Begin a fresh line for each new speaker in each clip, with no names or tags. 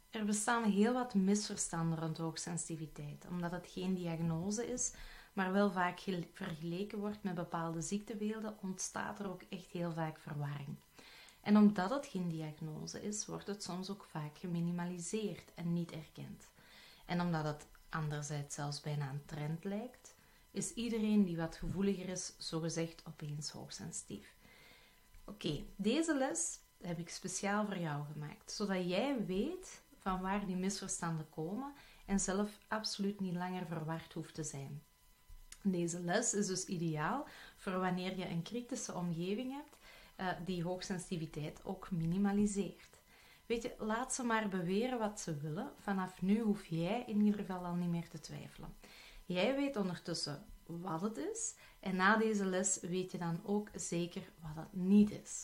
Er bestaan heel wat misverstanden rond hoogsensitiviteit, omdat het geen diagnose is, maar wel vaak vergeleken wordt met bepaalde ziektebeelden, ontstaat er ook echt heel vaak verwarring. En omdat het geen diagnose is, wordt het soms ook vaak geminimaliseerd en niet erkend. En omdat het anderzijds zelfs bijna een trend lijkt, is iedereen die wat gevoeliger is, zogezegd opeens hoogsensitief. Oké, deze les heb ik speciaal voor jou gemaakt, zodat jij weet van waar die misverstanden komen en zelf absoluut niet langer verward hoeft te zijn. Deze les is dus ideaal voor wanneer je een kritische omgeving hebt die hoogsensitiviteit ook minimaliseert. Weet je, laat ze maar beweren wat ze willen. Vanaf nu hoef jij in ieder geval al niet meer te twijfelen. Jij weet ondertussen wat het is en na deze les weet je dan ook zeker wat het niet is.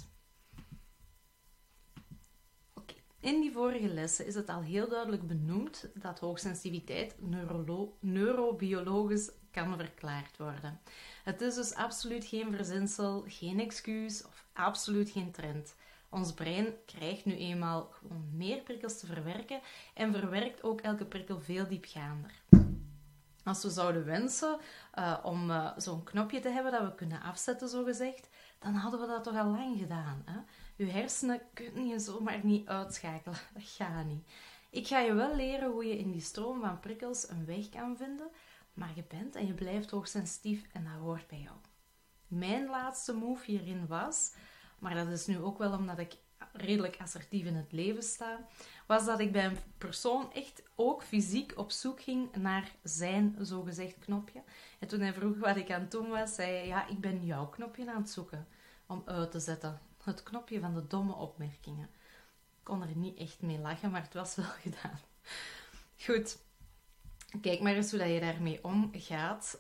In die vorige lessen is het al heel duidelijk benoemd dat hoogsensitiviteit neurobiologisch kan verklaard worden. Het is dus absoluut geen verzinsel, geen excuus of absoluut geen trend. Ons brein krijgt nu eenmaal gewoon meer prikkels te verwerken en verwerkt ook elke prikkel veel diepgaander. Als we zouden wensen om zo'n knopje te hebben dat we kunnen afzetten, zogezegd, dan hadden we dat toch al lang gedaan. Hè? Je hersenen kun je zomaar niet uitschakelen. Dat gaat niet. Ik ga je wel leren hoe je in die stroom van prikkels een weg kan vinden, maar je bent en je blijft hoogsensitief en dat hoort bij jou. Mijn laatste move hierin was, maar dat is nu ook wel omdat ik redelijk assertief in het leven sta, was dat ik bij een persoon echt ook fysiek op zoek ging naar zijn zogezegd knopje. En toen hij vroeg wat ik aan het doen was, zei hij, ja, ik ben jouw knopje aan het zoeken om uit te zetten. Het knopje van de domme opmerkingen. Ik kon er niet echt mee lachen, maar het was wel gedaan. Goed, kijk maar eens hoe dat je daarmee omgaat.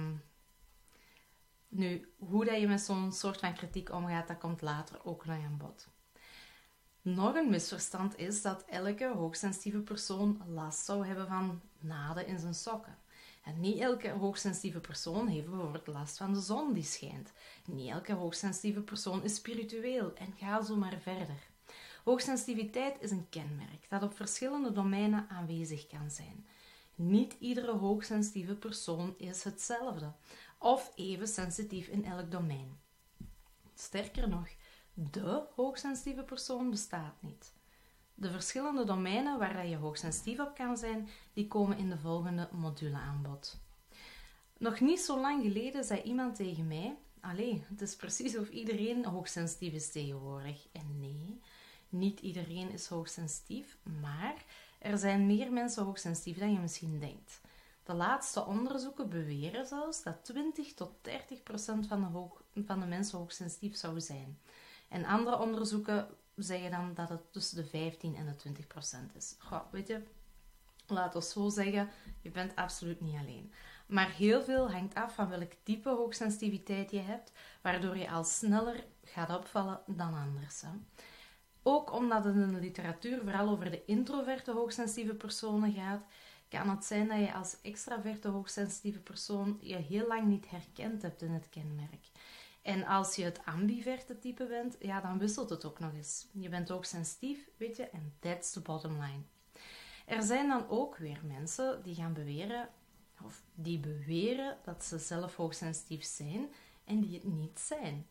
Nu, hoe dat je met zo'n soort van kritiek omgaat, dat komt later ook nog aan bod. Nog een misverstand is dat elke hoogsensitieve persoon last zou hebben van naden in zijn sokken. En niet elke hoogsensitieve persoon heeft bijvoorbeeld last van de zon die schijnt. Niet elke hoogsensitieve persoon is spiritueel en ga zo maar verder. Hoogsensitiviteit is een kenmerk dat op verschillende domeinen aanwezig kan zijn. Niet iedere hoogsensitieve persoon is hetzelfde of even sensitief in elk domein. Sterker nog, de hoogsensitieve persoon bestaat niet. De verschillende domeinen waar je hoogsensitief op kan zijn, die komen in de volgende module aan bod. Nog niet zo lang geleden zei iemand tegen mij, allee, het is precies of iedereen hoogsensitief is tegenwoordig. En nee, niet iedereen is hoogsensitief, maar er zijn meer mensen hoogsensitief dan je misschien denkt. De laatste onderzoeken beweren zelfs dat 20 tot 30% van de mensen hoogsensitief zou zijn. En andere onderzoeken zeggen dan dat het tussen de 15 en de 20% is. Goh, weet je, laat ons zo zeggen, je bent absoluut niet alleen. Maar heel veel hangt af van welk type hoogsensitiviteit je hebt, waardoor je al sneller gaat opvallen dan anders. Hè. Ook omdat het in de literatuur vooral over de introverte hoogsensitieve personen gaat, kan het zijn dat je als extraverte hoogsensitieve persoon je heel lang niet herkend hebt in het kenmerk. En als je het ambiverte type bent, ja, dan wisselt het ook nog eens. Je bent ook sensitief, weet je, en that's the bottom line. Er zijn dan ook weer mensen die gaan beweren, of die beweren dat ze zelf hoogsensitief zijn en die het niet zijn.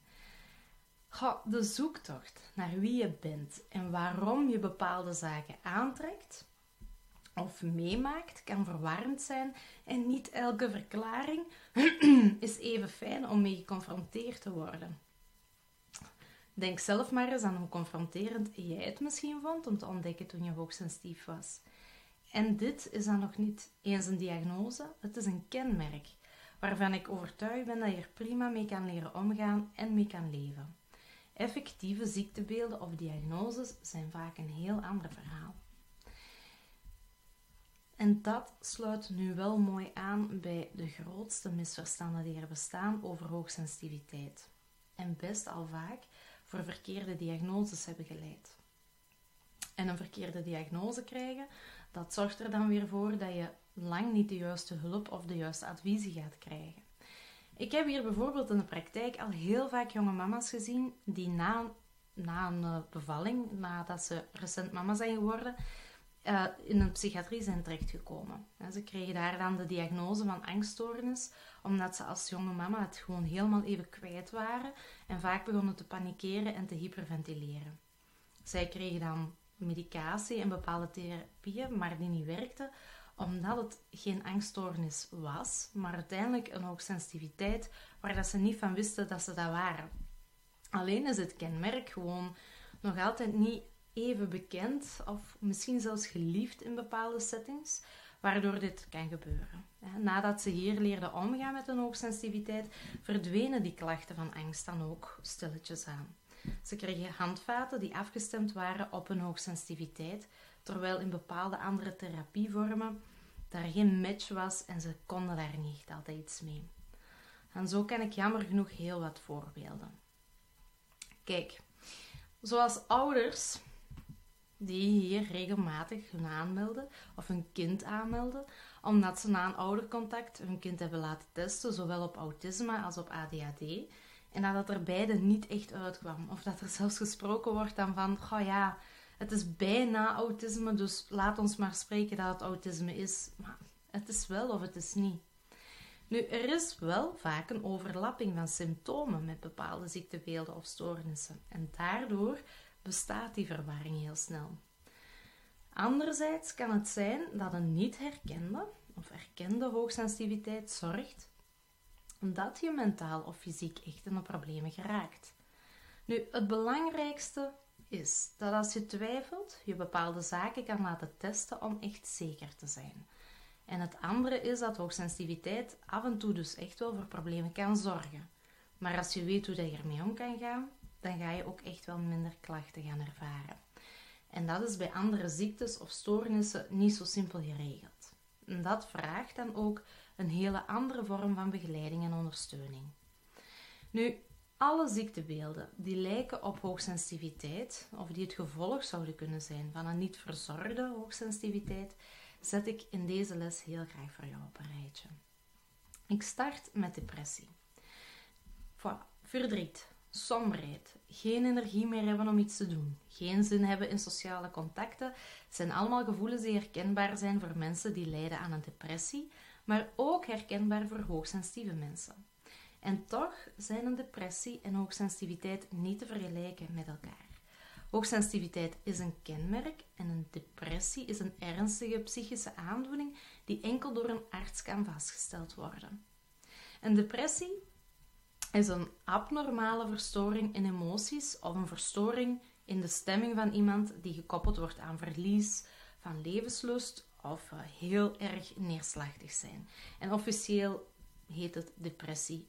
De zoektocht naar wie je bent en waarom je bepaalde zaken aantrekt of meemaakt, kan verwarrend zijn en niet elke verklaring is even fijn om mee geconfronteerd te worden. Denk zelf maar eens aan hoe confronterend jij het misschien vond om te ontdekken toen je hoogsensitief was. En dit is dan nog niet eens een diagnose, het is een kenmerk, waarvan ik overtuigd ben dat je er prima mee kan leren omgaan en mee kan leven. Effectieve ziektebeelden of diagnoses zijn vaak een heel ander verhaal. En dat sluit nu wel mooi aan bij de grootste misverstanden die er bestaan over hoogsensitiviteit. En best al vaak voor verkeerde diagnoses hebben geleid. En een verkeerde diagnose krijgen, dat zorgt er dan weer voor dat je lang niet de juiste hulp of de juiste adviezen gaat krijgen. Ik heb hier bijvoorbeeld in de praktijk al heel vaak jonge mama's gezien die na een bevalling, nadat ze recent mama zijn geworden, in een psychiatrie zijn terechtgekomen. Ze kregen daar dan de diagnose van angststoornis, omdat ze als jonge mama het gewoon helemaal even kwijt waren en vaak begonnen te panikeren en te hyperventileren. Zij kregen dan medicatie en bepaalde therapieën, maar die niet werkten, omdat het geen angststoornis was, maar uiteindelijk een hoogsensitiviteit waar dat ze niet van wisten dat ze dat waren. Alleen is het kenmerk gewoon nog altijd niet even bekend of misschien zelfs geliefd in bepaalde settings, waardoor dit kan gebeuren. Nadat ze hier leerden omgaan met een hoogsensitiviteit, verdwenen die klachten van angst dan ook stilletjes aan. Ze kregen handvaten die afgestemd waren op een hoogsensitiviteit, terwijl in bepaalde andere therapievormen daar geen match was en ze konden daar niet echt altijd iets mee. En zo ken ik jammer genoeg heel wat voorbeelden. Kijk, zoals ouders die hier regelmatig hun aanmelden of hun kind aanmelden, omdat ze na een oudercontact hun kind hebben laten testen, zowel op autisme als op ADHD, en dat het er beide niet echt uitkwam. Of dat er zelfs gesproken wordt dan van, oh ja, het is bijna autisme, dus laat ons maar spreken dat het autisme is. Maar het is wel of het is niet. Nu, er is wel vaak een overlapping van symptomen met bepaalde ziektebeelden of stoornissen. En daardoor bestaat die verwarring heel snel. Anderzijds kan het zijn dat een niet herkende of erkende hoogsensitiviteit zorgt dat je mentaal of fysiek echt in de problemen geraakt. Nu, het belangrijkste is dat als je twijfelt, je bepaalde zaken kan laten testen om echt zeker te zijn. En het andere is dat hoogsensitiviteit af en toe dus echt wel voor problemen kan zorgen. Maar als je weet hoe je ermee om kan gaan, dan ga je ook echt wel minder klachten gaan ervaren. En dat is bij andere ziektes of stoornissen niet zo simpel geregeld. En dat vraagt dan ook een hele andere vorm van begeleiding en ondersteuning. Nu, alle ziektebeelden die lijken op hoogsensitiviteit, of die het gevolg zouden kunnen zijn van een niet verzorgde hoogsensitiviteit, zet ik in deze les heel graag voor jou op een rijtje. Ik start met depressie. Verdriet, somberheid, geen energie meer hebben om iets te doen, geen zin hebben in sociale contacten, zijn allemaal gevoelens die herkenbaar zijn voor mensen die lijden aan een depressie, maar ook herkenbaar voor hoogsensitieve mensen. En toch zijn een depressie en hoogsensitiviteit niet te vergelijken met elkaar. Hoogsensitiviteit is een kenmerk en een depressie is een ernstige psychische aandoening die enkel door een arts kan vastgesteld worden. Een depressie is een abnormale verstoring in emoties of een verstoring in de stemming van iemand die gekoppeld wordt aan verlies van levenslust of heel erg neerslachtig zijn. En officieel heet een depressie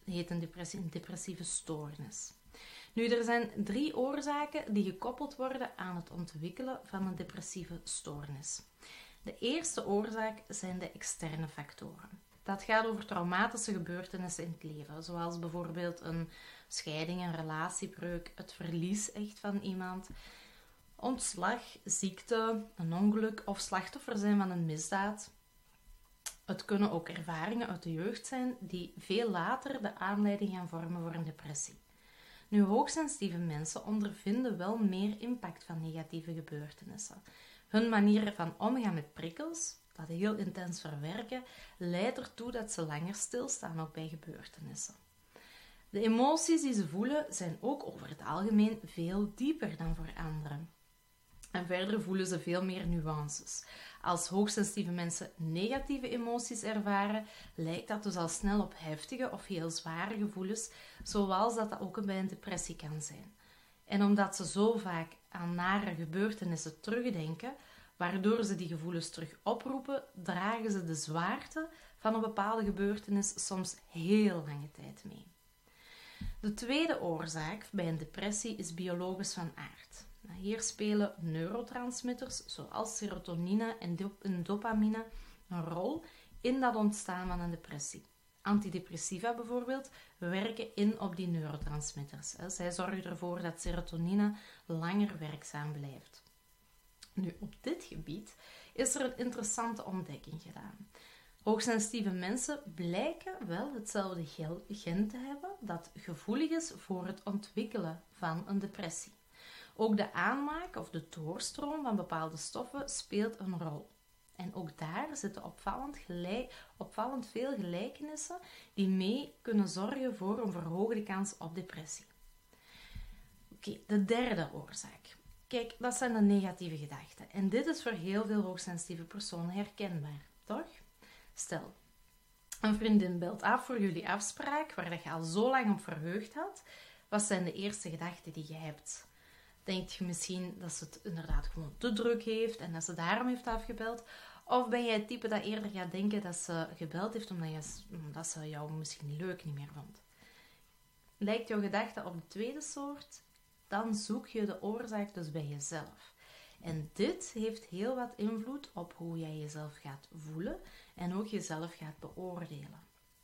een depressieve stoornis. Nu, er zijn 3 oorzaken die gekoppeld worden aan het ontwikkelen van een depressieve stoornis. De eerste oorzaak zijn de externe factoren. Dat gaat over traumatische gebeurtenissen in het leven, zoals bijvoorbeeld een scheiding, een relatiebreuk, het verlies echt van iemand, ontslag, ziekte, een ongeluk of slachtoffer zijn van een misdaad. Het kunnen ook ervaringen uit de jeugd zijn die veel later de aanleiding gaan vormen voor een depressie. Nu, hoogsensitieve mensen ondervinden wel meer impact van negatieve gebeurtenissen. Hun manier van omgaan met prikkels, dat heel intens verwerken, leidt ertoe dat ze langer stilstaan ook bij gebeurtenissen. De emoties die ze voelen zijn ook over het algemeen veel dieper dan voor anderen. En verder voelen ze veel meer nuances. Als hoogsensitieve mensen negatieve emoties ervaren, lijkt dat dus al snel op heftige of heel zware gevoelens, zoals dat ook bij een depressie kan zijn. En omdat ze zo vaak aan nare gebeurtenissen terugdenken, waardoor ze die gevoelens terug oproepen, dragen ze de zwaarte van een bepaalde gebeurtenis soms heel lange tijd mee. De tweede oorzaak bij een depressie is biologisch van aard. Hier spelen neurotransmitters zoals serotonine en dopamine een rol in dat ontstaan van een depressie. Antidepressiva bijvoorbeeld werken in op die neurotransmitters. Zij zorgen ervoor dat serotonine langer werkzaam blijft. Nu, op dit gebied is er een interessante ontdekking gedaan. Hoogsensitieve mensen blijken wel hetzelfde gen te hebben dat gevoelig is voor het ontwikkelen van een depressie. Ook de aanmaak of de doorstroom van bepaalde stoffen speelt een rol. En ook daar zitten opvallend veel gelijkenissen die mee kunnen zorgen voor een verhoogde kans op depressie. Oké, de derde oorzaak. Kijk, dat zijn de negatieve gedachten. En dit is voor heel veel hoogsensitieve personen herkenbaar, toch? Stel, een vriendin belt af voor jullie afspraak, waar je al zo lang op verheugd had. Wat zijn de eerste gedachten die je hebt? Denk je misschien dat ze het inderdaad gewoon te druk heeft en dat ze daarom heeft afgebeld? Of ben jij het type dat eerder gaat denken dat ze gebeld heeft omdat ze jou misschien leuk niet meer vond? Lijkt jouw gedachte op de tweede soort? Dan zoek je de oorzaak dus bij jezelf. En dit heeft heel wat invloed op hoe jij jezelf gaat voelen en ook jezelf gaat beoordelen.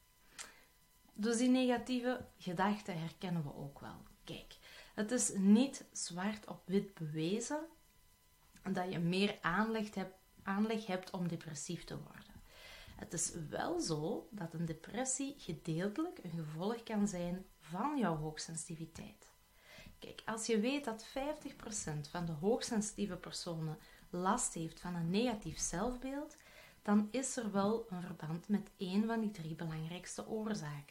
Dus die negatieve gedachten herkennen we ook wel. Kijk, het is niet zwart op wit bewezen dat je meer aanleg hebt om depressief te worden. Het is wel zo dat een depressie gedeeltelijk een gevolg kan zijn van jouw hoogsensitiviteit. Kijk, als je weet dat 50% van de hoogsensitieve personen last heeft van een negatief zelfbeeld, dan is er wel een verband met één van die 3 belangrijkste oorzaken.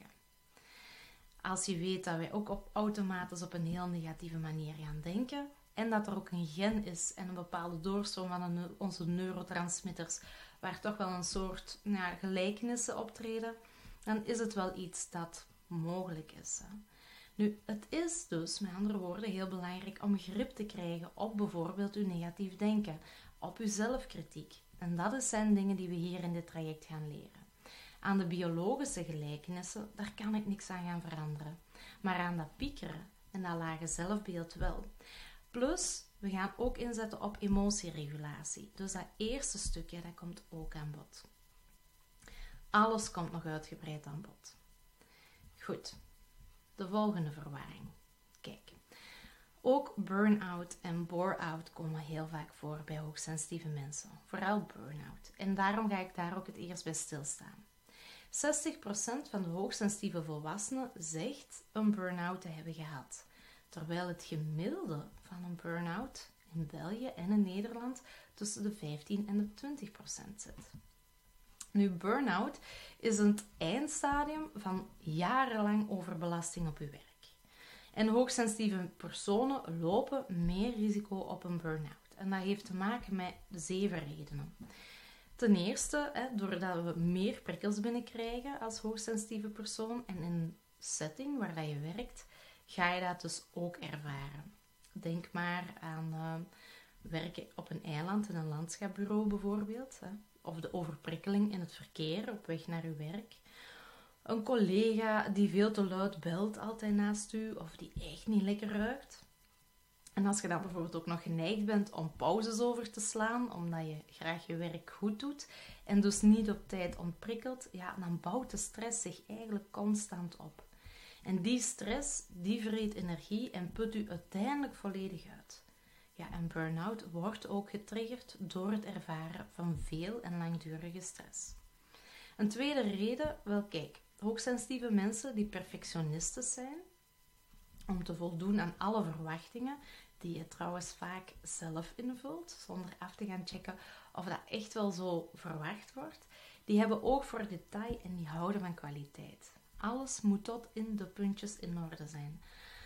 Als je weet dat wij ook automatisch op een heel negatieve manier gaan denken en dat er ook een gen is en een bepaalde doorstroom van onze neurotransmitters waar toch wel een soort gelijkenissen optreden, dan is het wel iets dat mogelijk is. Hè? Nu, het is dus, met andere woorden, heel belangrijk om grip te krijgen op bijvoorbeeld uw negatief denken, op uw zelfkritiek. En dat zijn dingen die we hier in dit traject gaan leren. Aan de biologische gelijkenissen, daar kan ik niks aan gaan veranderen. Maar aan dat piekeren en dat lage zelfbeeld wel. Plus, we gaan ook inzetten op emotieregulatie. Dus dat eerste stukje, dat komt ook aan bod. Alles komt nog uitgebreid aan bod. Goed. De volgende verwarring. Kijk, ook burn-out en bore-out komen heel vaak voor bij hoogsensitieve mensen. Vooral burn-out. En daarom ga ik daar ook het eerst bij stilstaan. 60% van de hoogsensitieve volwassenen zegt een burn-out te hebben gehad. Terwijl het gemiddelde van een burn-out in België en in Nederland tussen de 15 en de 20% zit. Nu, burn-out is het eindstadium van jarenlang overbelasting op je werk. En hoogsensitieve personen lopen meer risico op een burn-out. En dat heeft te maken met 7 redenen. Ten eerste, doordat we meer prikkels binnenkrijgen als hoogsensitieve persoon en in een setting waar dat je werkt, ga je dat dus ook ervaren. Denk maar aan werken op een eiland in een landschapsbureau bijvoorbeeld. Of de overprikkeling in het verkeer op weg naar uw werk. Een collega die veel te luid belt altijd naast u of die echt niet lekker ruikt. En als je dan bijvoorbeeld ook nog geneigd bent om pauzes over te slaan, omdat je graag je werk goed doet en dus niet op tijd ontprikkelt, ja, dan bouwt de stress zich eigenlijk constant op. En die stress, die vreet energie en put u uiteindelijk volledig uit. Ja, en burn-out wordt ook getriggerd door het ervaren van veel en langdurige stress. Een tweede reden, wel kijk, hoogsensitieve mensen die perfectionisten zijn, om te voldoen aan alle verwachtingen, die je trouwens vaak zelf invult, zonder af te gaan checken of dat echt wel zo verwacht wordt, die hebben oog voor detail en die houden van kwaliteit. Alles moet tot in de puntjes in orde zijn.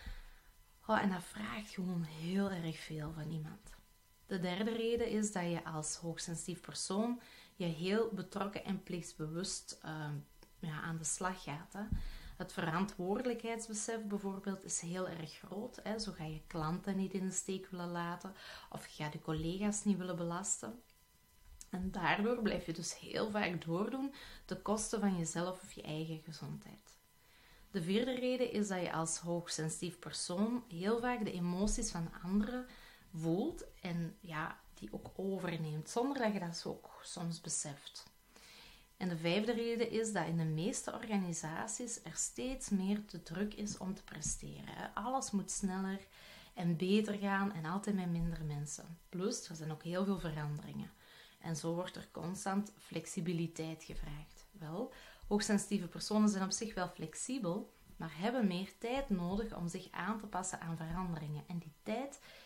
En dat vraagt gewoon heel erg veel van iemand. De derde reden is dat je als hoogsensitief persoon je heel betrokken en plichtsbewust aan de slag gaat. Hè. Het verantwoordelijkheidsbesef bijvoorbeeld is heel erg groot. Hè. Zo ga je klanten niet in de steek willen laten of je gaat je collega's niet willen belasten. En daardoor blijf je dus heel vaak doordoen ten koste van jezelf of je eigen gezondheid. De vierde reden is dat je als hoogsensitief persoon heel vaak de emoties van anderen voelt en die ook overneemt, zonder dat je dat zo ook soms beseft. En de vijfde reden is dat in de meeste organisaties er steeds meer de druk is om te presteren. Alles moet sneller en beter gaan en altijd met minder mensen. Plus, er zijn ook heel veel veranderingen. En zo wordt er constant flexibiliteit gevraagd. Wel, hoogsensitieve personen zijn op zich wel flexibel, maar hebben meer tijd nodig om zich aan te passen aan veranderingen. En die tijd,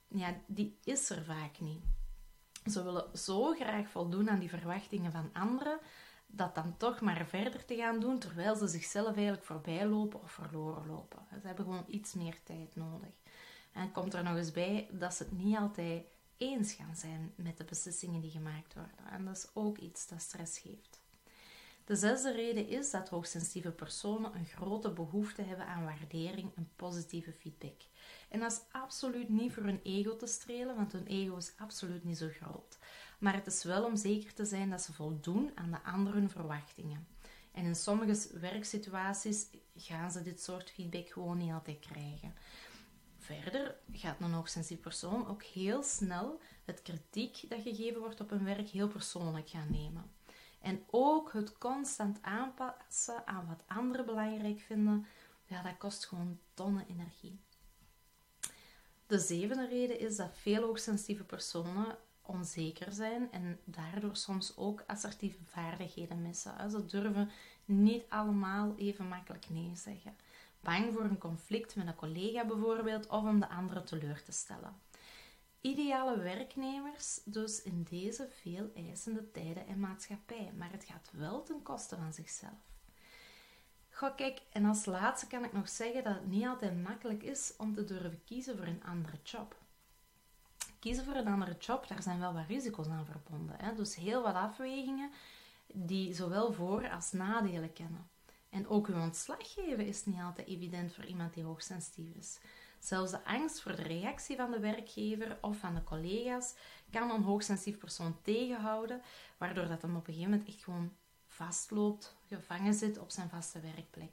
die is er vaak niet. Ze willen zo graag voldoen aan die verwachtingen van anderen, dat dan toch maar verder te gaan doen, terwijl ze zichzelf eigenlijk voorbij lopen of verloren lopen. Ze hebben gewoon iets meer tijd nodig. En komt er nog eens bij dat ze het niet altijd eens gaan zijn met de beslissingen die gemaakt worden. En dat is ook iets dat stress geeft. De 6e reden is dat hoogsensitieve personen een grote behoefte hebben aan waardering en positieve feedback. En dat is absoluut niet voor hun ego te strelen, want hun ego is absoluut niet zo groot. Maar het is wel om zeker te zijn dat ze voldoen aan de anderen verwachtingen. En in sommige werksituaties gaan ze dit soort feedback gewoon niet altijd krijgen. Verder gaat een hoogsensitieve persoon ook heel snel het kritiek dat gegeven wordt op hun werk heel persoonlijk gaan nemen. En ook het constant aanpassen aan wat anderen belangrijk vinden, dat kost gewoon tonnen energie. De 7e reden is dat veel hoogsensitieve personen onzeker zijn en daardoor soms ook assertieve vaardigheden missen. Ze durven niet allemaal even makkelijk nee zeggen. Bang voor een conflict met een collega bijvoorbeeld of om de anderen teleur te stellen. Ideale werknemers dus in deze veel eisende tijden en maatschappij, maar het gaat wel ten koste van zichzelf. Goh, kijk, en als laatste kan ik nog zeggen dat het niet altijd makkelijk is om te durven kiezen voor een andere job. Kiezen voor een andere job, daar zijn wel wat risico's aan verbonden. Hè? Dus heel wat afwegingen die zowel voor- als nadelen kennen. En ook uw ontslag geven is niet altijd evident voor iemand die hoogsensitief is. Zelfs de angst voor de reactie van de werkgever of van de collega's kan een hoogsensitief persoon tegenhouden, waardoor dat hem op een gegeven moment echt gewoon vastloopt, gevangen zit op zijn vaste werkplek.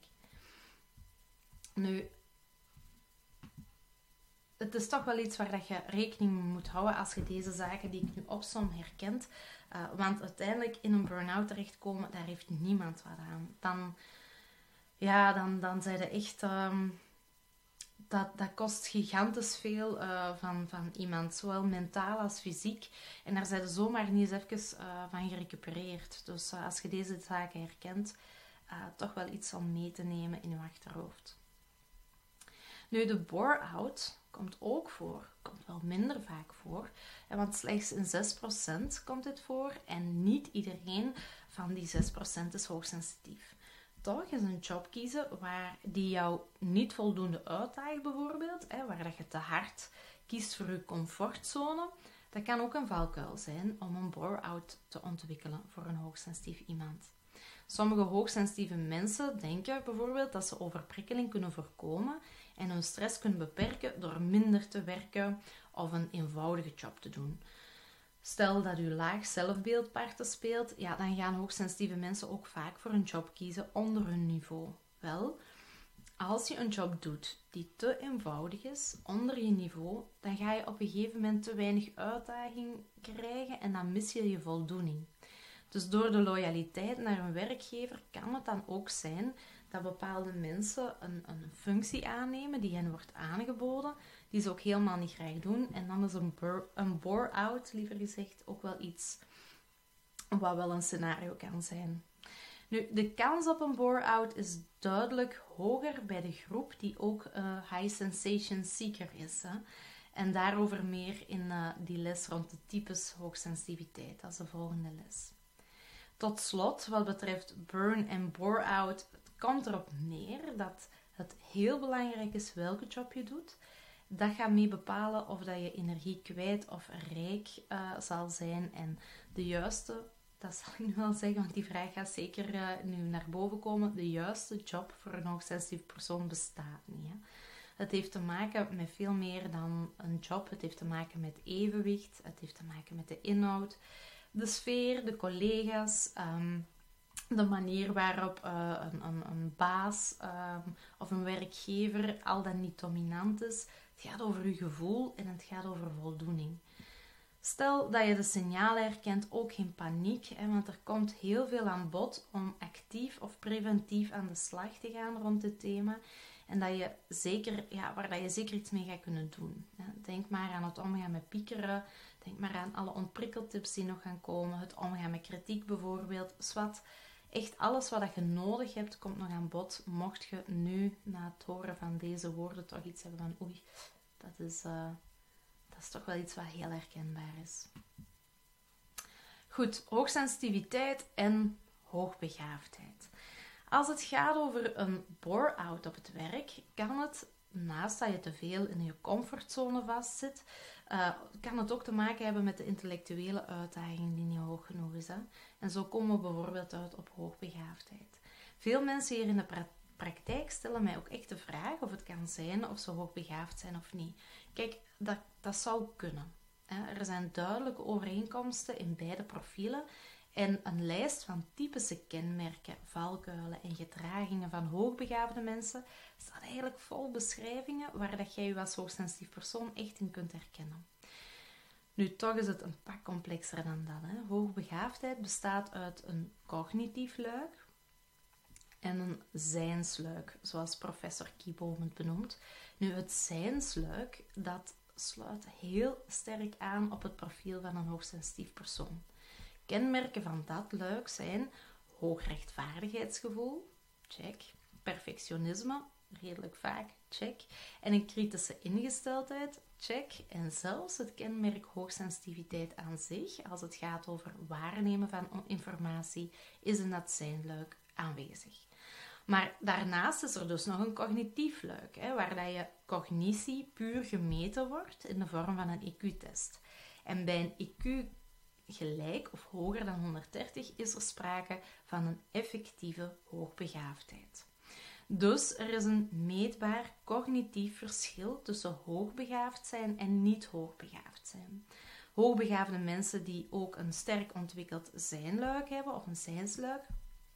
Nu, het is toch wel iets waar dat je rekening mee moet houden als je deze zaken die ik nu opsom herkent. Want uiteindelijk in een burn-out terechtkomen, daar heeft niemand wat aan. Dan zijn ze echt... Dat kost gigantisch veel van iemand, zowel mentaal als fysiek. En daar zijn ze zomaar niet eens even van gerecupereerd. Dus als je deze zaken herkent, toch wel iets om mee te nemen in je achterhoofd. Nu, de bore-out komt ook voor. Komt wel minder vaak voor. Want slechts in 6% komt dit voor. En niet iedereen van die 6% is hoogsensitief. Toch is een job kiezen die jou niet voldoende uitdaagt bijvoorbeeld, waar dat je te hard kiest voor je comfortzone, dat kan ook een valkuil zijn om een bore-out te ontwikkelen voor een hoogsensitief iemand. Sommige hoogsensitieve mensen denken bijvoorbeeld dat ze overprikkeling kunnen voorkomen en hun stress kunnen beperken door minder te werken of een eenvoudige job te doen. Stel dat u laag zelfbeeld parten speelt, dan gaan hoogsensitieve mensen ook vaak voor een job kiezen onder hun niveau. Wel, als je een job doet die te eenvoudig is, onder je niveau, dan ga je op een gegeven moment te weinig uitdaging krijgen en dan mis je je voldoening. Dus door de loyaliteit naar een werkgever kan het dan ook zijn dat bepaalde mensen een functie aannemen die hen wordt aangeboden, die ze ook helemaal niet graag doen. En dan is een bore-out, liever gezegd, ook wel iets wat wel een scenario kan zijn. Nu, de kans op een bore-out is duidelijk hoger bij de groep die ook high sensation seeker is. Hè? En daarover meer in die les rond de types hoogsensitiviteit. Dat is de volgende les. Tot slot, wat betreft burn- en bore-out, het komt erop neer dat het heel belangrijk is welke job je doet. Dat gaat mee bepalen of dat je energie kwijt of rijk zal zijn. En de juiste, dat zal ik nu wel zeggen, want die vraag gaat zeker nu naar boven komen. De juiste job voor een hoogsensitief persoon bestaat niet. Hè? Het heeft te maken met veel meer dan een job. Het heeft te maken met evenwicht. Het heeft te maken met de inhoud, de sfeer, de collega's, de manier waarop een baas of een werkgever al dan niet dominant is. Het gaat over je gevoel en het gaat over voldoening. Stel dat je de signalen herkent, ook geen paniek, want er komt heel veel aan bod om actief of preventief aan de slag te gaan rond dit thema. En dat je zeker, waar dat je zeker iets mee gaat kunnen doen. Denk maar aan het omgaan met piekeren. Denk maar aan alle ontprikkeltips die nog gaan komen. Het omgaan met kritiek bijvoorbeeld. Zwat, echt alles wat je nodig hebt, komt nog aan bod. Mocht je nu, na het horen van deze woorden, toch iets hebben van oei, Dat is toch wel iets wat heel herkenbaar is. Goed, hoogsensitiviteit en hoogbegaafdheid. Als het gaat over een bore-out op het werk, kan het, naast dat je te veel in je comfortzone vastzit, kan het ook te maken hebben met de intellectuele uitdaging die niet hoog genoeg is. Hè? En zo komen we bijvoorbeeld uit op hoogbegaafdheid. Veel mensen hier in de praktijk stellen mij ook echt de vraag of het kan zijn of ze hoogbegaafd zijn of niet. Kijk, dat zou kunnen. Er zijn duidelijke overeenkomsten in beide profielen en een lijst van typische kenmerken, valkuilen en gedragingen van hoogbegaafde mensen staat eigenlijk vol beschrijvingen waar dat jij je als hoogsensitief persoon echt in kunt herkennen. Nu, toch is het een pak complexer dan dat. Hè. Hoogbegaafdheid bestaat uit een cognitief luik en een zijnsluik, zoals professor Kieboom het benoemt. Nu, het zijnsluik, dat sluit heel sterk aan op het profiel van een hoogsensitief persoon. Kenmerken van dat luik zijn hoog rechtvaardigheidsgevoel, check, perfectionisme, redelijk vaak, check, en een kritische ingesteldheid, check, en zelfs het kenmerk hoogsensitiviteit aan zich, als het gaat over waarnemen van informatie, is in dat zijnluik aanwezig. Maar daarnaast is er dus nog een cognitief luik, waar dat je cognitie puur gemeten wordt in de vorm van een IQ-test. En bij een IQ gelijk of hoger dan 130 is er sprake van een effectieve hoogbegaafdheid. Dus er is een meetbaar cognitief verschil tussen hoogbegaafd zijn en niet hoogbegaafd zijn. Hoogbegaafde mensen die ook een sterk ontwikkeld zijnluik hebben of een zijnsluik,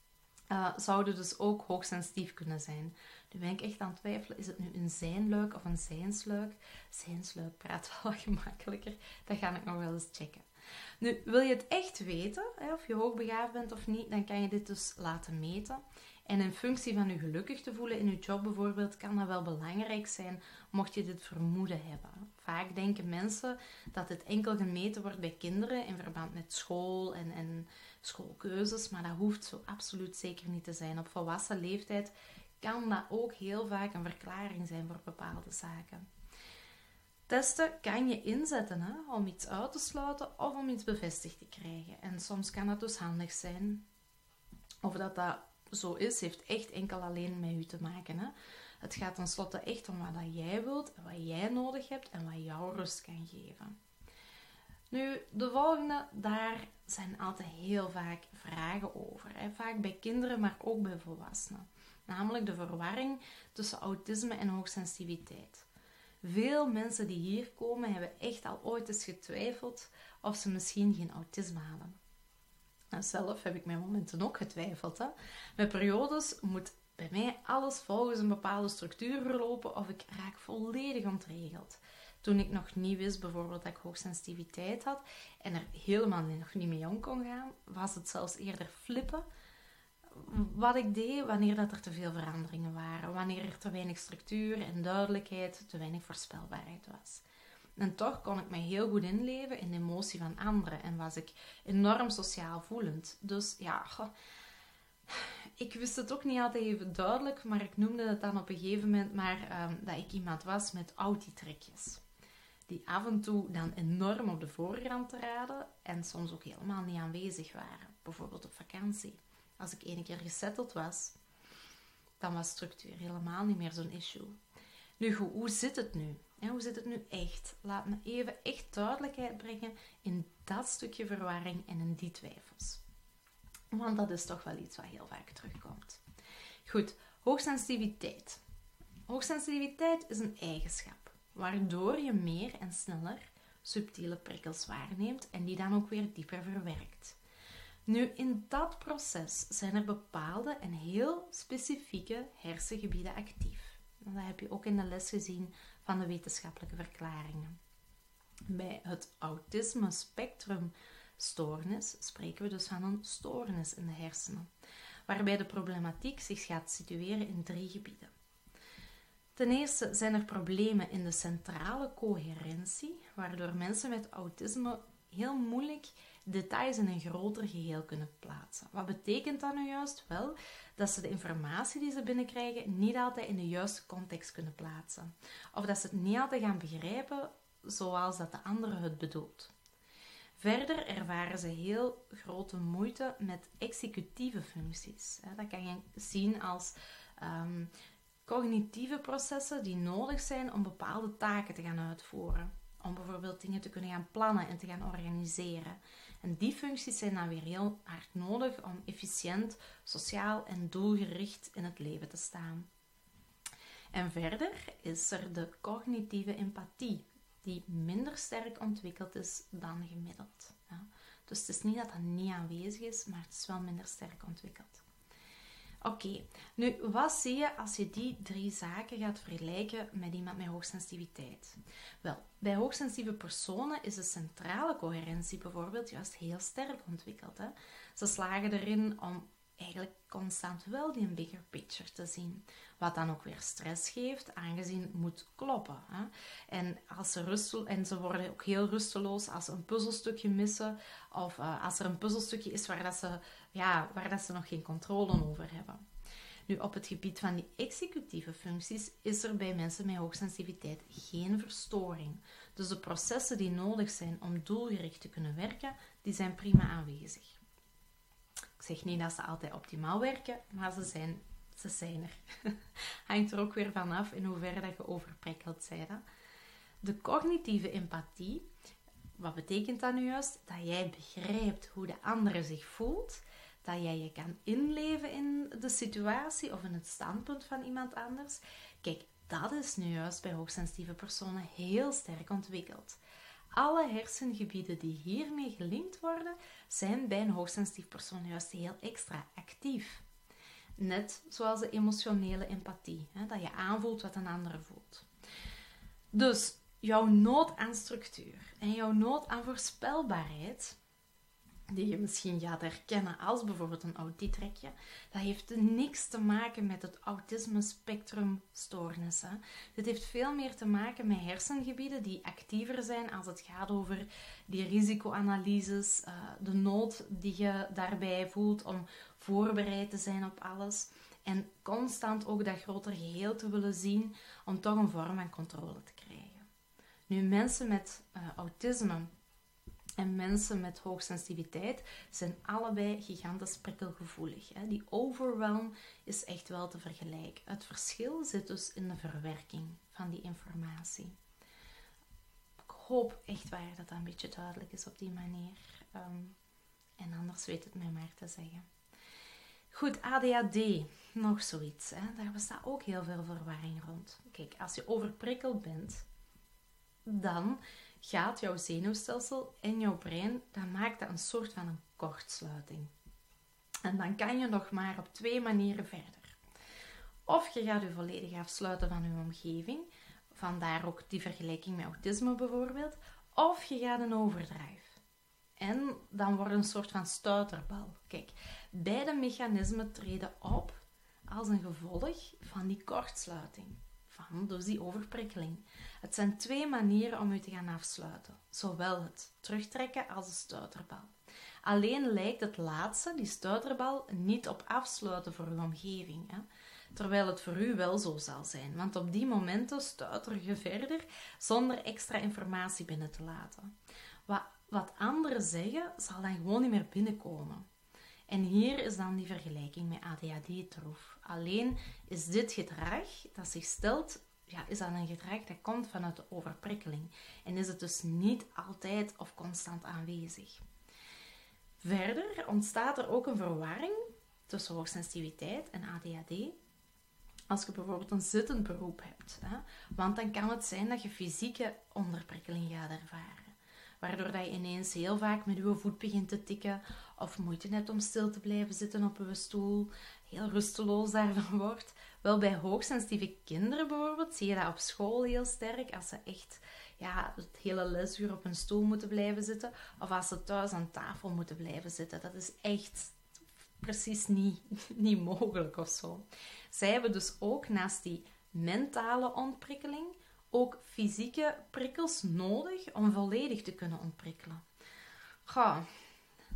zouden dus ook hoogsensitief kunnen zijn. Nu ben ik echt aan het twijfelen, is het nu een zijnluik of een zijnsluik? Zijnsluik praat wel wat gemakkelijker, dat ga ik nog wel eens checken. Nu, wil je het echt weten, of je hoogbegaafd bent of niet, dan kan je dit dus laten meten. En in functie van je gelukkig te voelen in je job bijvoorbeeld, kan dat wel belangrijk zijn, mocht je dit vermoeden hebben. Vaak denken mensen dat dit enkel gemeten wordt bij kinderen in verband met school en schoolkeuzes, maar dat hoeft zo absoluut zeker niet te zijn. Op volwassen leeftijd kan dat ook heel vaak een verklaring zijn voor bepaalde zaken. Testen kan je inzetten om iets uit te sluiten of om iets bevestigd te krijgen. En soms kan dat dus handig zijn. Of dat zo is, heeft echt enkel alleen met u te maken. Hè. Het gaat tenslotte echt om wat jij wilt, wat jij nodig hebt en wat jou rust kan geven. Nu, de volgende, daar zijn altijd heel vaak vragen over. Hè. Vaak bij kinderen, maar ook bij volwassenen. Namelijk de verwarring tussen autisme en hoogsensitiviteit. Veel mensen die hier komen, hebben echt al ooit eens getwijfeld of ze misschien geen autisme hadden. En zelf heb ik mijn momenten ook getwijfeld. Hè. Met periodes moet bij mij alles volgens een bepaalde structuur verlopen of ik raak volledig ontregeld. Toen ik nog niet wist bijvoorbeeld dat ik hoogsensitiviteit had en er helemaal nog niet mee om kon gaan, was het zelfs eerder flippen wat ik deed wanneer dat er te veel veranderingen waren, wanneer er te weinig structuur en duidelijkheid, te weinig voorspelbaarheid was. En toch kon ik me heel goed inleven in de emotie van anderen en was ik enorm sociaal voelend. Dus ja, ik wist het ook niet altijd even duidelijk, maar ik noemde het dan op een gegeven moment maar dat ik iemand was met autitrekjes. Die af en toe dan enorm op de voorgrond traden en soms ook helemaal niet aanwezig waren. Bijvoorbeeld op vakantie. Als ik 1 keer gesetteld was, dan was structuur helemaal niet meer zo'n issue. Nu goed, hoe zit het nu? Hoe zit het nu echt? Laat me even echt duidelijkheid brengen in dat stukje verwarring en in die twijfels. Want dat is toch wel iets wat heel vaak terugkomt. Goed, hoogsensitiviteit. Hoogsensitiviteit is een eigenschap, waardoor je meer en sneller subtiele prikkels waarneemt en die dan ook weer dieper verwerkt. Nu, in dat proces zijn er bepaalde en heel specifieke hersengebieden actief. En dat heb je ook in de les gezien van de wetenschappelijke verklaringen. Bij het autisme-spectrumstoornis spreken we dus van een stoornis in de hersenen, waarbij de problematiek zich gaat situeren in 3 gebieden. Ten eerste zijn er problemen in de centrale coherentie, waardoor mensen met autisme heel moeilijk details in een groter geheel kunnen plaatsen. Wat betekent dat nu juist? Wel, dat ze de informatie die ze binnenkrijgen niet altijd in de juiste context kunnen plaatsen. Of dat ze het niet altijd gaan begrijpen zoals dat de andere het bedoelt. Verder ervaren ze heel grote moeite met executieve functies. Dat kan je zien als cognitieve processen die nodig zijn om bepaalde taken te gaan uitvoeren. Om bijvoorbeeld dingen te kunnen gaan plannen en te gaan organiseren. En die functies zijn dan weer heel hard nodig om efficiënt, sociaal en doelgericht in het leven te staan. En verder is er de cognitieve empathie, die minder sterk ontwikkeld is dan gemiddeld. Ja. Dus het is niet dat dat niet aanwezig is, maar het is wel minder sterk ontwikkeld. Oké, nu wat zie je als je die 3 zaken gaat vergelijken met iemand met hoogsensitiviteit? Wel, bij hoogsensitieve personen is de centrale coherentie bijvoorbeeld juist heel sterk ontwikkeld. Hè? Ze slagen erin om eigenlijk constant wel die bigger picture te zien. Wat dan ook weer stress geeft, aangezien het moet kloppen. Hè? En ze worden ook heel rusteloos als ze een puzzelstukje missen. Of als er een puzzelstukje is waar dat ze nog geen controle over hebben. Nu, op het gebied van die executieve functies is er bij mensen met hoogsensitiviteit geen verstoring. Dus de processen die nodig zijn om doelgericht te kunnen werken, die zijn prima aanwezig. Ik zeg niet dat ze altijd optimaal werken, maar ze zijn er. Hangt er ook weer vanaf in hoeverre dat je overprikkeld bent. Hè? De cognitieve empathie, wat betekent dat nu juist? Dat jij begrijpt hoe de andere zich voelt, dat jij je kan inleven in de situatie of in het standpunt van iemand anders. Kijk, dat is nu juist bij hoogsensitieve personen heel sterk ontwikkeld. Alle hersengebieden die hiermee gelinkt worden, zijn bij een hoogsensitief persoon juist heel extra actief. Net zoals de emotionele empathie, hè, dat je aanvoelt wat een ander voelt. Dus jouw nood aan structuur en jouw nood aan voorspelbaarheid, die je misschien gaat herkennen als bijvoorbeeld een audiettrekje, dat heeft niks te maken met het autisme-spectrumstoornis. Dit heeft veel meer te maken met hersengebieden die actiever zijn als het gaat over die risicoanalyses, de nood die je daarbij voelt om voorbereid te zijn op alles en constant ook dat groter geheel te willen zien om toch een vorm van controle te krijgen. Nu, mensen met autisme en mensen met hoogsensitiviteit zijn allebei gigantisch prikkelgevoelig. Hè? Die overwhelm is echt wel te vergelijken. Het verschil zit dus in de verwerking van die informatie. Ik hoop echt waar dat een beetje duidelijk is op die manier. En anders weet het mij maar te zeggen. Goed, ADHD, nog zoiets. Hè? Daar bestaat ook heel veel verwarring rond. Kijk, als je overprikkeld bent, dan gaat jouw zenuwstelsel en jouw brein, dan maakt dat een soort van een kortsluiting. En dan kan je nog maar op 2 manieren verder. Of je gaat je volledig afsluiten van je omgeving, vandaar ook die vergelijking met autisme bijvoorbeeld, of je gaat een overdrive. En dan wordt een soort van stuiterbal. Kijk, beide mechanismen treden op als een gevolg van die kortsluiting. Dus die overprikkeling. Het zijn 2 manieren om je te gaan afsluiten. Zowel het terugtrekken als de stuiterbal. Alleen lijkt het laatste, die stuiterbal, niet op afsluiten voor uw omgeving. Hè? Terwijl het voor u wel zo zal zijn. Want op die momenten stuiter je verder zonder extra informatie binnen te laten. Wat anderen zeggen, zal dan gewoon niet meer binnenkomen. En hier is dan die vergelijking met ADHD troef. Alleen is dit gedrag dat zich stelt, is dat een gedrag dat komt vanuit de overprikkeling. En is het dus niet altijd of constant aanwezig. Verder ontstaat er ook een verwarring tussen hoogsensitiviteit en ADHD. Als je bijvoorbeeld een zittend beroep hebt. Hè? Want dan kan het zijn dat je fysieke onderprikkeling gaat ervaren. Waardoor dat je ineens heel vaak met je voet begint te tikken of moeite hebt om stil te blijven zitten op je stoel, heel rusteloos daarvan wordt. Wel, bij hoogsensitieve kinderen bijvoorbeeld zie je dat op school heel sterk, als ze echt het hele lesuur op een stoel moeten blijven zitten of als ze thuis aan tafel moeten blijven zitten. Dat is echt precies niet mogelijk of zo. Zij hebben dus ook naast die mentale ontprikkeling ook fysieke prikkels nodig om volledig te kunnen ontprikkelen.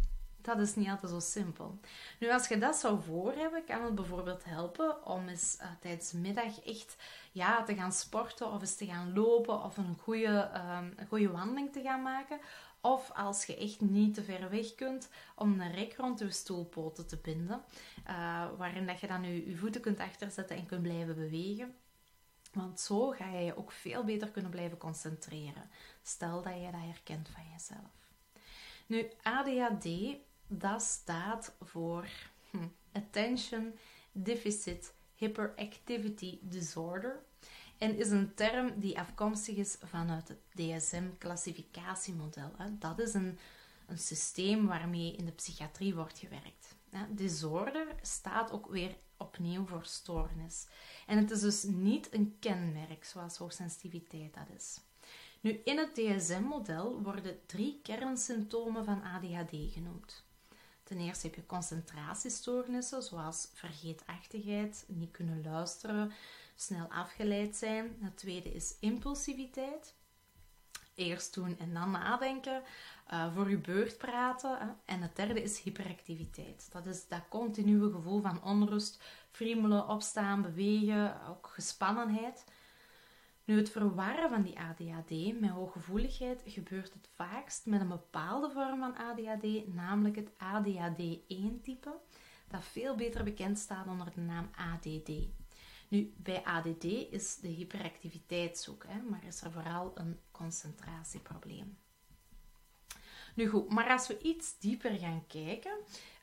Dat is niet altijd zo simpel. Nu, als je dat zou voor hebben, kan het bijvoorbeeld helpen om eens tijdens de middag echt te gaan sporten of eens te gaan lopen of een goede wandeling te gaan maken. Of als je echt niet te ver weg kunt, om een rek rond je stoelpoten te binden, waarin dat je dan je voeten kunt achterzetten en kunt blijven bewegen. Want zo ga je je ook veel beter kunnen blijven concentreren. Stel dat je dat herkent van jezelf. Nu, ADHD, dat staat voor Attention Deficit Hyperactivity Disorder. En is een term die afkomstig is vanuit het DSM-klassificatiemodel. Dat is een systeem waarmee in de psychiatrie wordt gewerkt. Disorder staat ook weer opnieuw voor stoornis. En het is dus niet een kenmerk zoals hoogsensitiviteit dat is. Nu, in het DSM-model worden 3 kernsymptomen van ADHD genoemd. Ten eerste heb je concentratiestoornissen zoals vergeetachtigheid, niet kunnen luisteren, snel afgeleid zijn. Het tweede is impulsiviteit. Eerst doen en dan nadenken, voor je beurt praten. En het derde is hyperactiviteit. Dat is dat continue gevoel van onrust, friemelen, opstaan, bewegen, ook gespannenheid. Nu, het verwarren van die ADHD met hooggevoeligheid gebeurt het vaakst met een bepaalde vorm van ADHD, namelijk het ADHD1-type, dat veel beter bekend staat onder de naam ADD. Nu, bij ADD is de hyperactiviteit zoek, maar is er vooral een concentratieprobleem. Nu goed, maar als we iets dieper gaan kijken,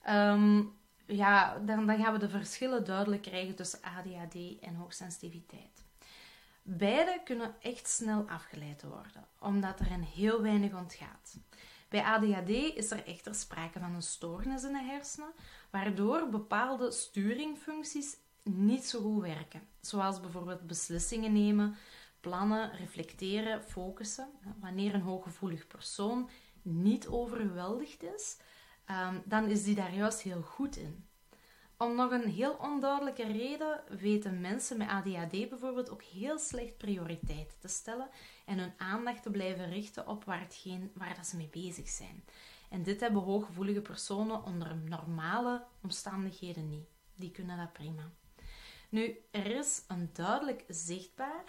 dan gaan we de verschillen duidelijk krijgen tussen ADHD en hoogsensitiviteit. Beide kunnen echt snel afgeleid worden, omdat er heel weinig ontgaat. Bij ADHD is er echter sprake van een stoornis in de hersenen, waardoor bepaalde sturingfuncties niet zo goed werken. Zoals bijvoorbeeld beslissingen nemen, plannen, reflecteren, focussen. Wanneer een hooggevoelig persoon niet overweldigd is, dan is die daar juist heel goed in. Om nog een heel onduidelijke reden weten mensen met ADHD bijvoorbeeld ook heel slecht prioriteiten te stellen en hun aandacht te blijven richten op waar dat ze mee bezig zijn. En dit hebben hooggevoelige personen onder normale omstandigheden niet. Die kunnen dat prima. Nu, er is een duidelijk zichtbaar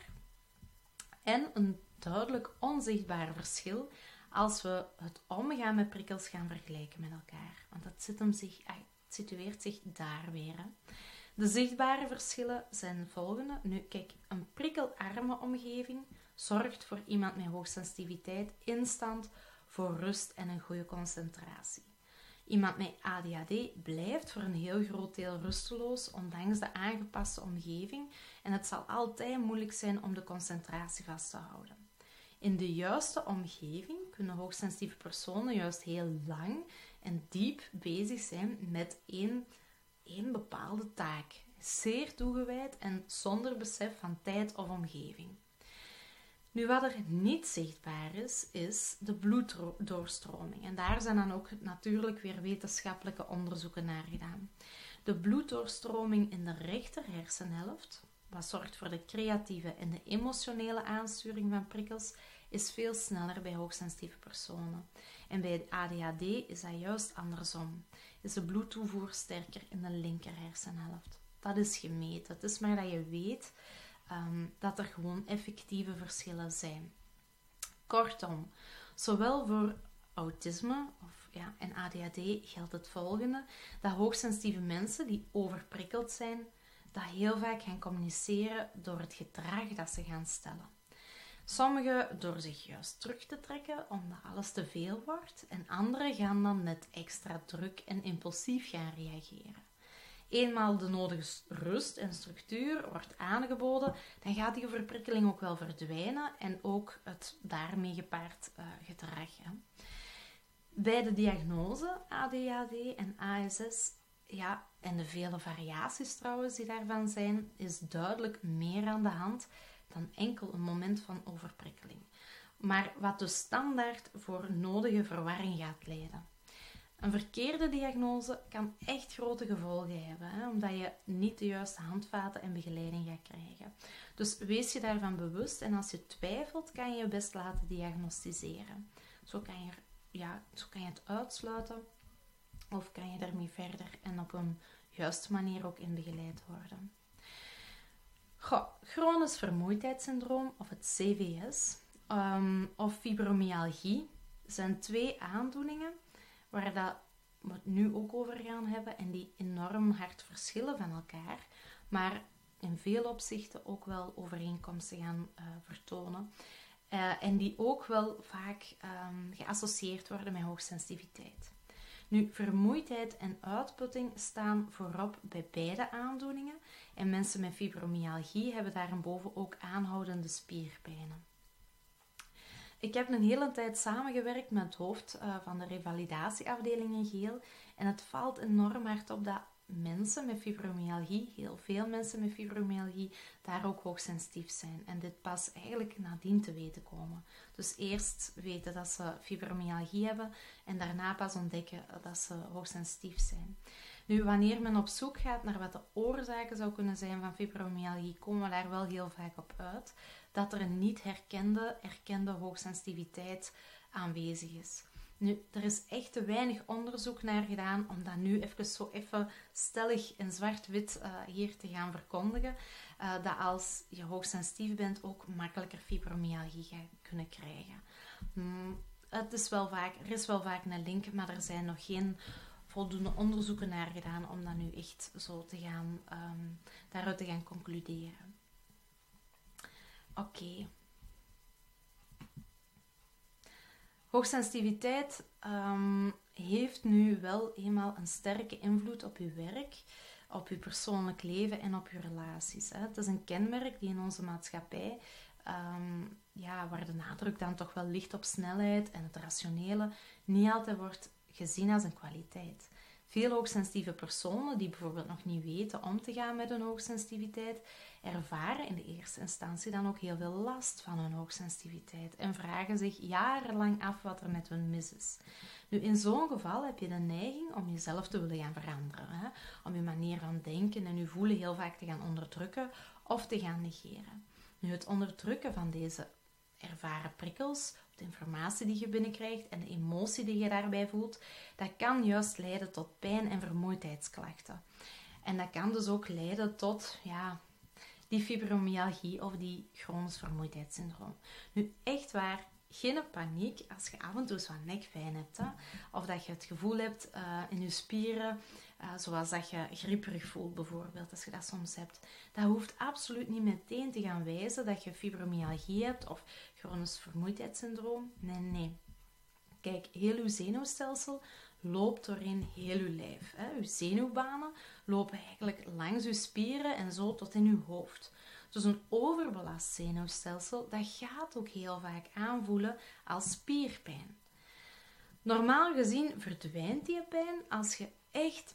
en een duidelijk onzichtbaar verschil als we het omgaan met prikkels gaan vergelijken met elkaar. Want dat situeert zich daar weer. De zichtbare verschillen zijn de volgende. Nu, kijk, een prikkelarme omgeving zorgt voor iemand met hoogsensitiviteit instant voor rust en een goede concentratie. Iemand met ADHD blijft voor een heel groot deel rusteloos, ondanks de aangepaste omgeving, en het zal altijd moeilijk zijn om de concentratie vast te houden. In de juiste omgeving kunnen hoogsensitieve personen juist heel lang en diep bezig zijn met één bepaalde taak. Zeer toegewijd en zonder besef van tijd of omgeving. Nu, wat er niet zichtbaar is de bloeddoorstroming. En daar zijn dan ook natuurlijk weer wetenschappelijke onderzoeken naar gedaan. De bloeddoorstroming in de rechter hersenhelft, wat zorgt voor de creatieve en de emotionele aansturing van prikkels, is veel sneller bij hoogsensitieve personen. En bij ADHD is dat juist andersom. Is de bloedtoevoer sterker in de linker hersenhelft. Dat is gemeten. Het is maar dat je weet dat er gewoon effectieve verschillen zijn. Kortom, zowel voor autisme en ADHD geldt het volgende, dat hoogsensitieve mensen die overprikkeld zijn, dat heel vaak gaan communiceren door het gedrag dat ze gaan stellen. Sommigen door zich juist terug te trekken omdat alles te veel wordt en anderen gaan dan net extra druk en impulsief gaan reageren. Eenmaal de nodige rust en structuur wordt aangeboden, dan gaat die overprikkeling ook wel verdwijnen en ook het daarmee gepaard gedrag. Bij de diagnose ADHD en ASS, en de vele variaties trouwens die daarvan zijn, is duidelijk meer aan de hand dan enkel een moment van overprikkeling. Maar wat dus standaard voor nodige verwarring gaat leiden. Een verkeerde diagnose kan echt grote gevolgen hebben, omdat je niet de juiste handvaten en begeleiding gaat krijgen. Dus wees je daarvan bewust en als je twijfelt, kan je je best laten diagnosticeren. Zo kan je het uitsluiten Of kan je daarmee verder en op een juiste manier ook in begeleid worden? Chronisch vermoeidheidssyndroom of het CVS of fibromyalgie zijn 2 aandoeningen waar we het nu ook over gaan hebben en die enorm hard verschillen van elkaar, maar in veel opzichten ook wel overeenkomsten gaan vertonen. En die ook wel vaak geassocieerd worden met hoogsensitiviteit. Nu, vermoeidheid en uitputting staan voorop bij beide aandoeningen. En mensen met fibromyalgie hebben daarboven ook aanhoudende spierpijnen. Ik heb een hele tijd samengewerkt met het hoofd van de revalidatieafdeling in Geel. En het valt enorm hard op dat mensen met fibromyalgie, heel veel mensen met fibromyalgie, daar ook hoogsensitief zijn. En dit pas eigenlijk nadien te weten komen. Dus eerst weten dat ze fibromyalgie hebben en daarna pas ontdekken dat ze hoogsensitief zijn. Nu, wanneer men op zoek gaat naar wat de oorzaken zou kunnen zijn van fibromyalgie, komen we daar wel heel vaak op uit dat er een niet erkende hoogsensitiviteit aanwezig is. Nu, er is echt te weinig onderzoek naar gedaan om dat nu even stellig in zwart-wit hier te gaan verkondigen. Dat als je hoogsensitief bent ook makkelijker fibromyalgie gaat kunnen krijgen. Er is wel vaak een link, maar er zijn nog geen voldoende onderzoeken naar gedaan om dat nu echt zo te gaan, daaruit te gaan concluderen. Oké. Hoogsensitiviteit heeft nu wel eenmaal een sterke invloed op uw werk, op uw persoonlijk leven en op uw relaties. Hè. Het is een kenmerk die in onze maatschappij, waar de nadruk dan toch wel ligt op snelheid en het rationele, niet altijd wordt gezien als een kwaliteit. Veel hoogsensitieve personen die bijvoorbeeld nog niet weten om te gaan met hun hoogsensitiviteit, ervaren in de eerste instantie dan ook heel veel last van hun hoogsensitiviteit en vragen zich jarenlang af wat er met hun mis is. Nu, in zo'n geval heb je de neiging om jezelf te willen gaan veranderen, hè? Om je manier van denken en je voelen heel vaak te gaan onderdrukken of te gaan negeren. Nu, het onderdrukken van deze ervaren prikkels, de informatie die je binnenkrijgt en de emotie die je daarbij voelt, dat kan juist leiden tot pijn- en vermoeidheidsklachten. En dat kan dus ook leiden tot die fibromyalgie of die chronisch vermoeidheidssyndroom. Nu, echt waar, geen paniek als je af en toe eens wat nekpijn hebt. Hè? Of dat je het gevoel hebt in je spieren, zoals dat je grieperig voelt bijvoorbeeld, als je dat soms hebt. Dat hoeft absoluut niet meteen te gaan wijzen dat je fibromyalgie hebt of chronisch vermoeidheidssyndroom. Nee. Kijk, heel uw zenuwstelsel loopt doorheen heel uw lijf. Hè? Uw zenuwbanen lopen eigenlijk langs uw spieren en zo tot in uw hoofd. Dus een overbelast zenuwstelsel, dat gaat ook heel vaak aanvoelen als spierpijn. Normaal gezien verdwijnt die pijn als je echt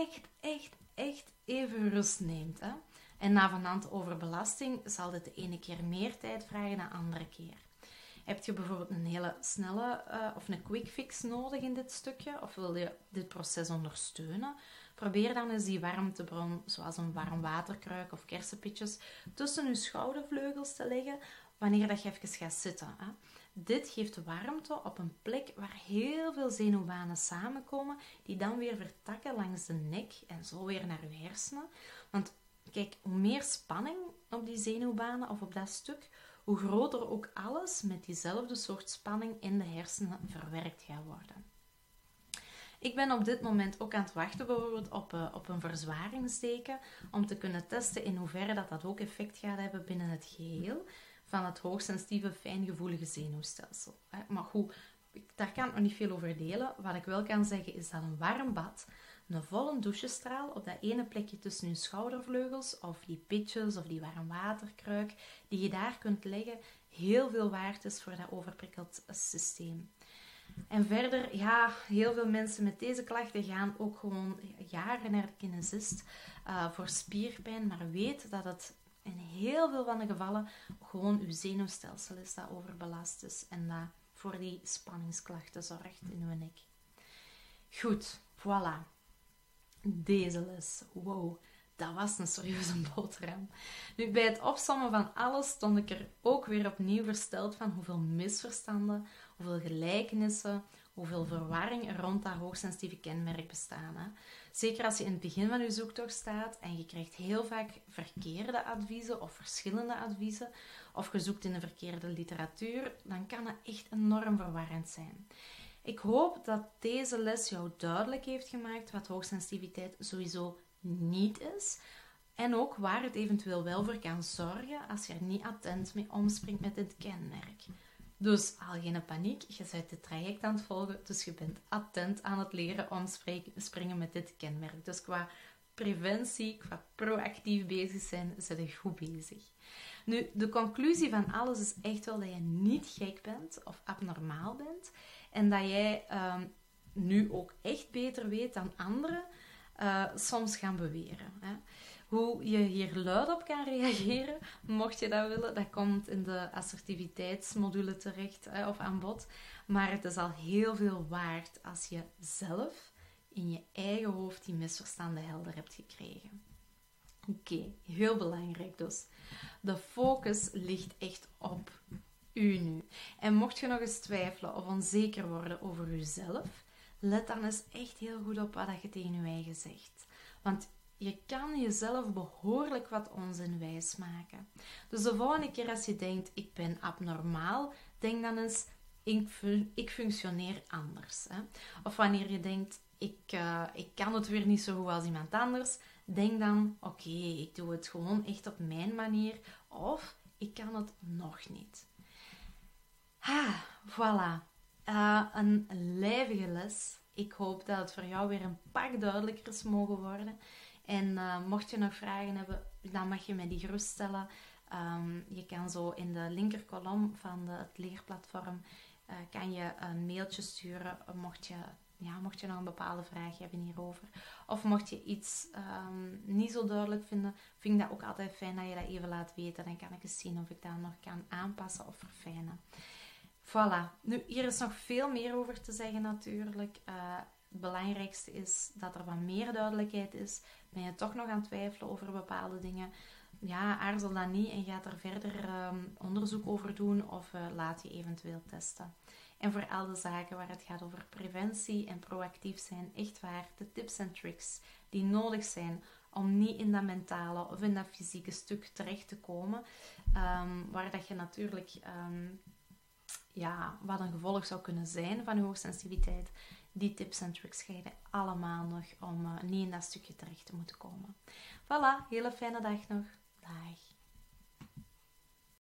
even rust neemt. Hè? En na vanavond overbelasting zal dit de ene keer meer tijd vragen dan de andere keer. Heb je bijvoorbeeld een hele snelle of een quick fix nodig in dit stukje, of wil je dit proces ondersteunen? Probeer dan eens die warmtebron, zoals een warm waterkruik of kersenpitjes, tussen je schoudervleugels te leggen wanneer dat je even gaat zitten. Hè. Dit geeft warmte op een plek waar heel veel zenuwbanen samenkomen, die dan weer vertakken langs de nek en zo weer naar je hersenen. Want kijk, hoe meer spanning op die zenuwbanen of op dat stuk, hoe groter ook alles met diezelfde soort spanning in de hersenen verwerkt gaat worden. Ik ben op dit moment ook aan het wachten bijvoorbeeld op een verzwaringsteken om te kunnen testen in hoeverre dat ook effect gaat hebben binnen het geheel van het hoogsensitieve, fijngevoelige zenuwstelsel. Maar goed, daar kan ik nog niet veel over delen. Wat ik wel kan zeggen is dat een warm bad, een volle douchestraal op dat ene plekje tussen je schoudervleugels of die pitjes of die warm waterkruik die je daar kunt leggen, heel veel waard is voor dat overprikkeld systeem. En verder, heel veel mensen met deze klachten gaan ook gewoon jaren naar de kinesist voor spierpijn, maar weet dat het in heel veel van de gevallen gewoon uw zenuwstelsel is dat overbelast is en dat voor die spanningsklachten zorgt in uw nek. Goed, voilà. Deze les, wow, dat was een serieuze boterham. Nu, bij het opsommen van alles stond ik er ook weer opnieuw versteld van hoeveel misverstanden, hoeveel gelijkenissen, hoeveel verwarring er rond dat hoogsensitieve kenmerk bestaan. Hè? Zeker als je in het begin van je zoektocht staat en je krijgt heel vaak verkeerde adviezen of verschillende adviezen, of je zoekt in de verkeerde literatuur, dan kan het echt enorm verwarrend zijn. Ik hoop dat deze les jou duidelijk heeft gemaakt wat hoogsensitiviteit sowieso niet is. En ook waar het eventueel wel voor kan zorgen als je er niet attent mee omspringt met dit kenmerk. Dus haal geen paniek, je bent het traject aan het volgen, dus je bent attent aan het leren omspringen met dit kenmerk. Dus qua preventie, qua proactief bezig zijn, zijn je goed bezig. Nu, de conclusie van alles is echt wel dat je niet gek bent of abnormaal bent en dat jij nu ook echt beter weet dan anderen soms gaan beweren. Hè. Hoe je hier luid op kan reageren, mocht je dat willen, dat komt in de assertiviteitsmodule terecht of aan bod. Maar het is al heel veel waard als je zelf in je eigen hoofd die misverstanden helder hebt gekregen. Oké, heel belangrijk dus. De focus ligt echt op u nu. En mocht je nog eens twijfelen of onzeker worden over jezelf, let dan eens echt heel goed op wat je tegen je eigen zegt. Want je kan jezelf behoorlijk wat onzin wijs maken. Dus de volgende keer als je denkt, ik ben abnormaal, denk dan eens, ik functioneer anders. Hè? Of wanneer je denkt, ik kan het weer niet zo goed als iemand anders, denk dan, oké, ik doe het gewoon echt op mijn manier. Of, ik kan het nog niet. Voilà. Een lijvige les. Ik hoop dat het voor jou weer een pak duidelijker is mogen worden. En mocht je nog vragen hebben, dan mag je mij die geruststellen. Je kan zo in de linkerkolom van het leerplatform kan je een mailtje sturen mocht je nog een bepaalde vraag hebben hierover. Of mocht je iets niet zo duidelijk vinden, vind ik dat ook altijd fijn dat je dat even laat weten. Dan kan ik eens zien of ik dat nog kan aanpassen of verfijnen. Voilà. Nu, hier is nog veel meer over te zeggen natuurlijk. Het belangrijkste is dat er wat meer duidelijkheid is. Ben je toch nog aan het twijfelen over bepaalde dingen? Ja, aarzel dan niet en ga er verder onderzoek over doen of laat je eventueel testen. En voor al de zaken waar het gaat over preventie en proactief zijn, echt waar, de tips en tricks die nodig zijn om niet in dat mentale of in dat fysieke stuk terecht te komen, waar dat je natuurlijk wat een gevolg zou kunnen zijn van je hoogsensitiviteit. Die tips en tricks ga je allemaal nog om niet in dat stukje terecht te moeten komen. Voilà, hele fijne dag nog. Dag.